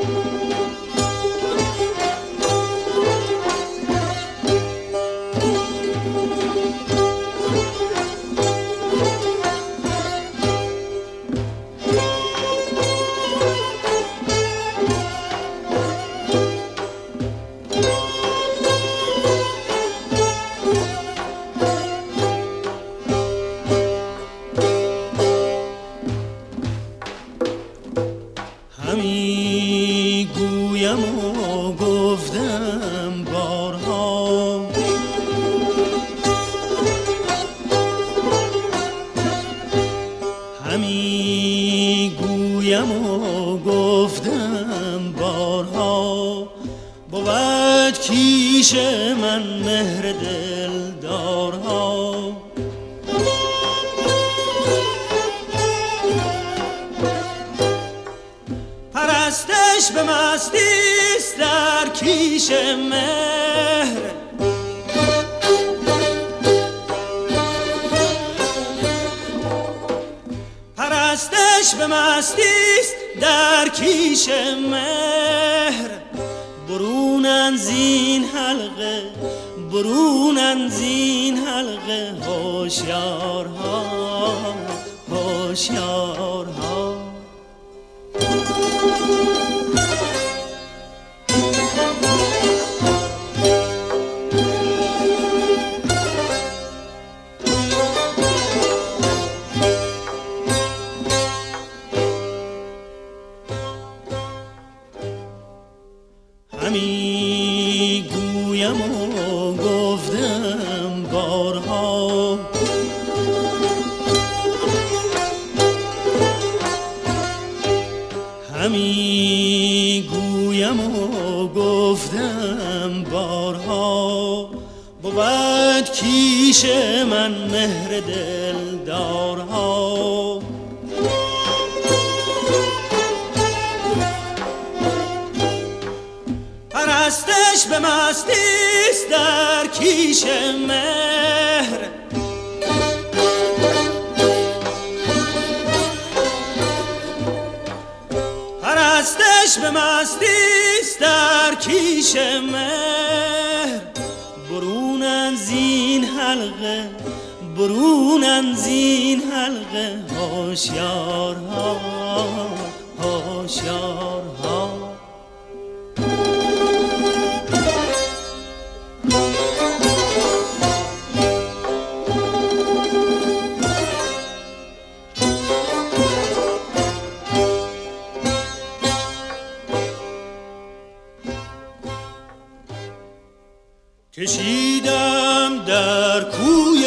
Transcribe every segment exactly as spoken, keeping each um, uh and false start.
کشیدم در کوی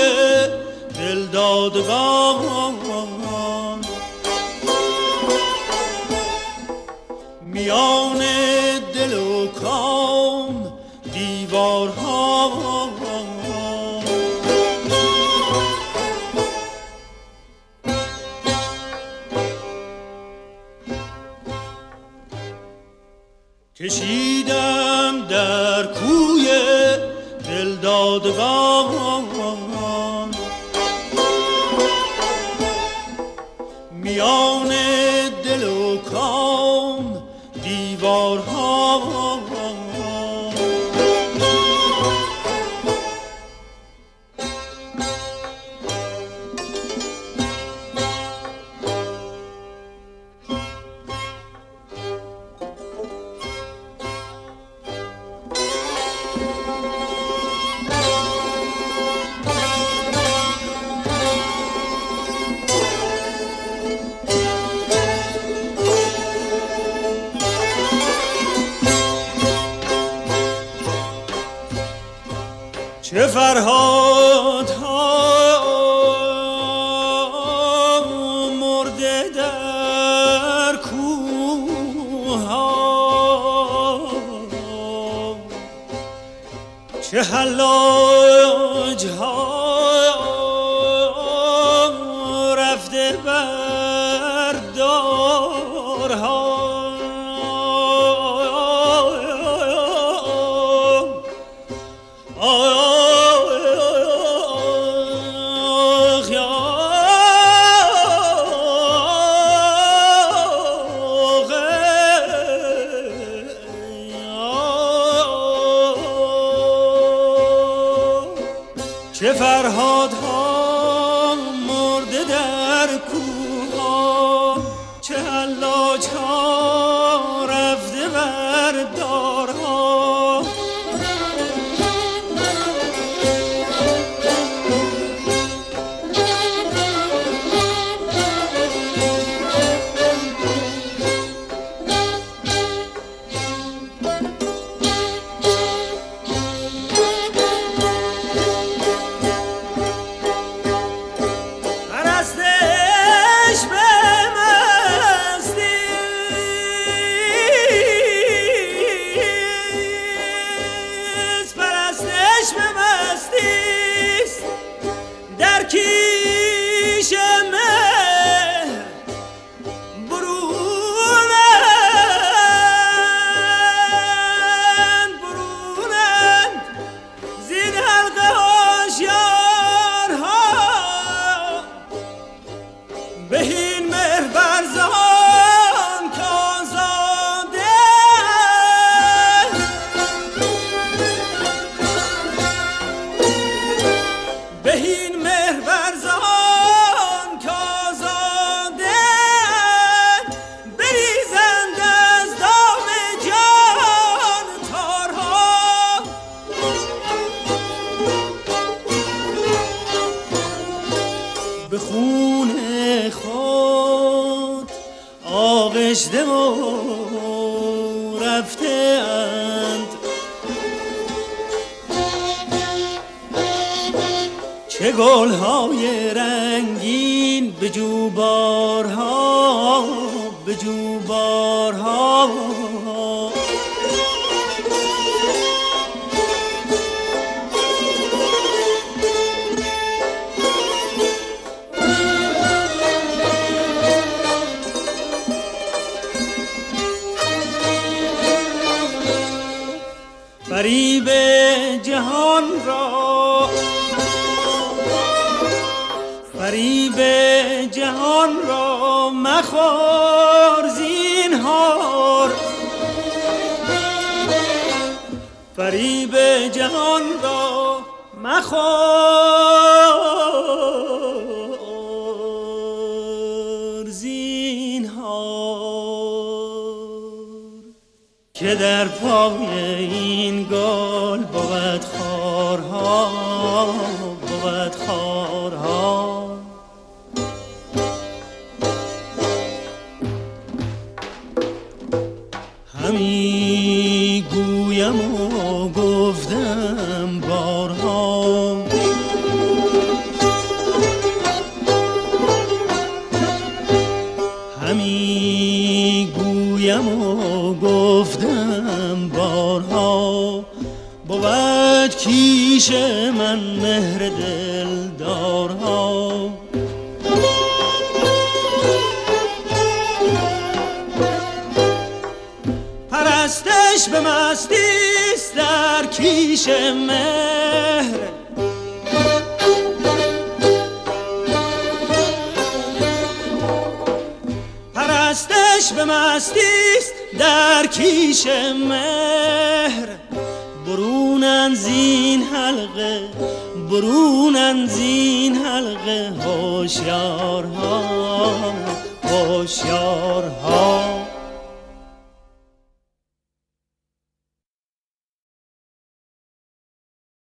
دلدادگان میان دل و کام دیوارها کشیدم در کوی دلدادگان میان دل و کام دیوارها چه فرهادها مرده در کوه‌ها، چه حلاج‌ها رفته بر دارها، چه فرهادها مرده در کوها، چه حلاج ها رفته بر دارها. به خون خود آغشته و رفته اند، چه گلهای رنگین به جوبارها به جوبارها. فریب جهان را فریب جهان را مخور زینهار، فریب جهان را مخور زینهار، که در پای این گل بود خارها بود خارها. همی گویم و گفتم بارها، همی گویم و گفتم بارها، بود کیش من مهر دلدارها. پرستش به مستیست در کیش مهر، پرستش به مستیست در کیش مهر. برونن زین حلقه برونن زین حلقه هوشیارها هوشیارها.